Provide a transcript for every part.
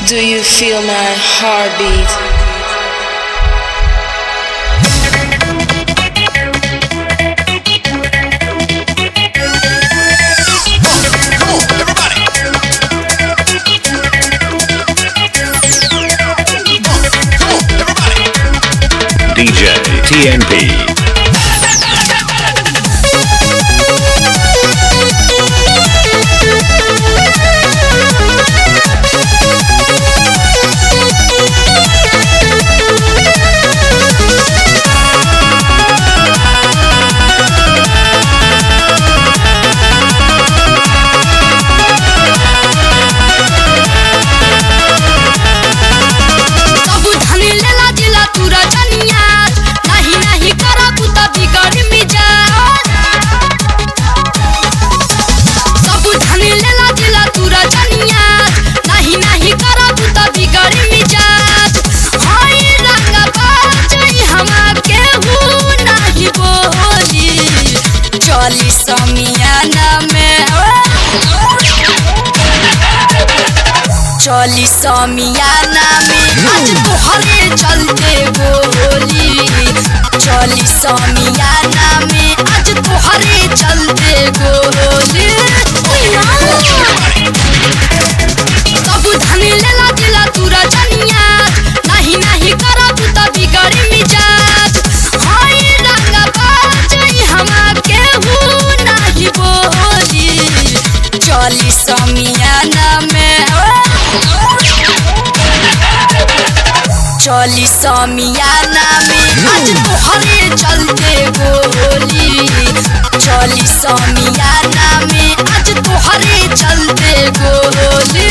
Do you feel my heartbeat? DJ TNP. चली समियाना में आज तोहरे चलते गोली। चली समियाना में आज तोहरे चलते गोली। सब धन लेला दिला तूरा जनिया नहीं नहीं करब त बिगड़ी मिजाज। हाय रंगा बाज हमा केहू नहीं बोली। चली समियाना में चली समियाना में आज तोहरे चलते गोली। चली समियाना में आज तोहरे चलते गोली।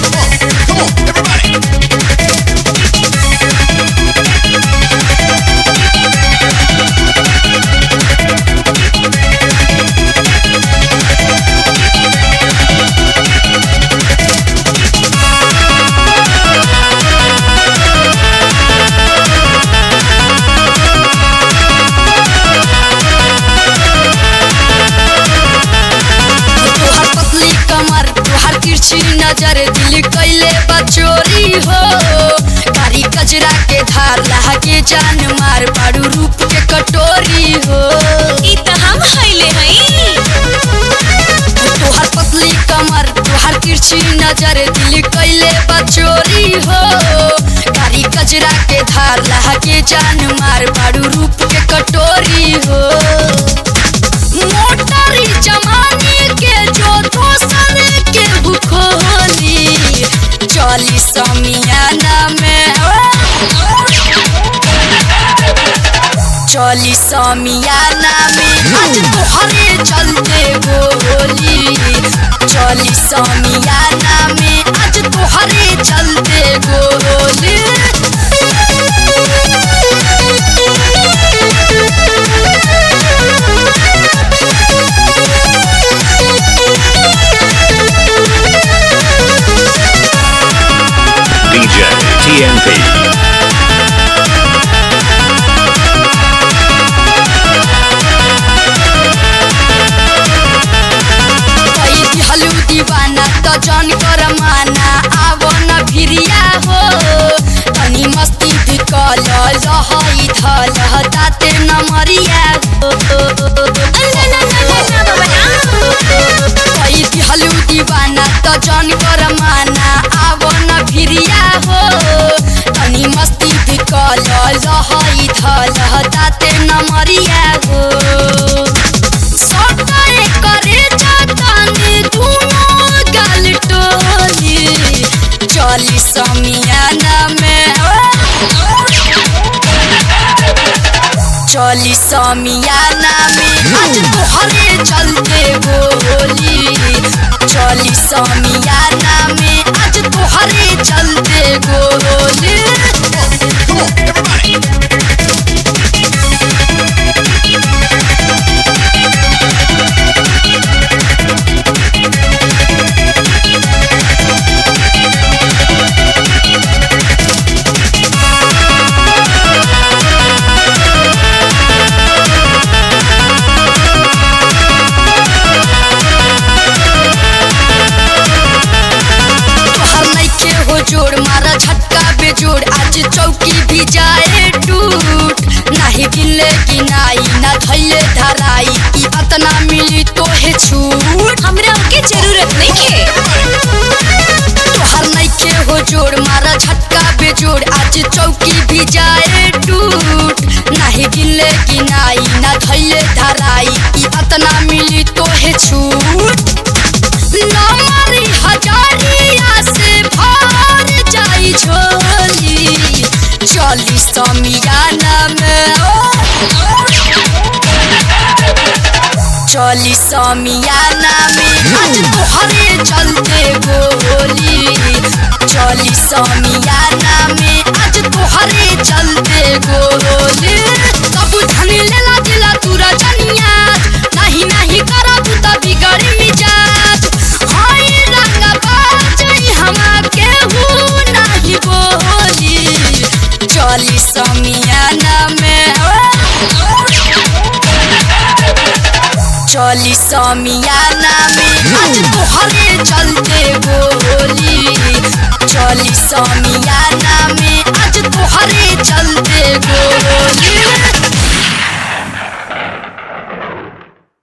नजर दिल कैले बचोरी हो। कारी कजरा के धार लहके जान मार बारू रूप के कटोरी हो। ई त हम हइले हई। तोहर पतली कमर तोहर तिरछी नजर दिल कैले बचोरी हो। कारी कजरा के धार लहके जान मार बारू रूप के कटोरी हो। मोटरी जमाने के जो दोसर के भूखोली। चली समियाना में चली समियाना में आज तोहरे चलते गोली। चली समियाना में आज तोहरे चलते गोली। DJ TNP. दीवाना तो जन कर माना आवो न भिरिया हो। तनी मस्ती भी कल लहई धल दाते न मरिया हो। हलू दीवाना तो जन कर माना आवो न भिरिया हो। तनी मस्ती भी कल लहई धल दाते न मरिया हो। सटाए करे जातानी दूनो गाल टोली। चली समियाना में चली समियाना में आज तोहरे चलते गोली। चली समियाना में आज तोहरे चलते गोली। जोड़ मारा झटका बेजोड़ आज चौकी भी जाए टूट नहीं गिनले गिनाई ना धैले धराई कि अतना मिली तोहे छूट हमरा के जरूरत नहीं के तोहर नहीं के हो जोड़ मारा झटका बेजोड़ आज चौकी भी जाए टूट नहीं गिनले गिनाई ना धैले धराई कि अतना मिली तोहे छूट नमरी हजारिया से भर जाई झोली चली समियाना में चली समियाना में आज तोहरे चलते गोली चली समियाना में आज तोहरे चलते गोली सब धन लेला दिला तूरा जनिया नहीं नहीं करा तू त बिगड़ी मिजाज हाय रंगा बाजई हमा केहू नहीं बोली चली समियाना में चली समियाना में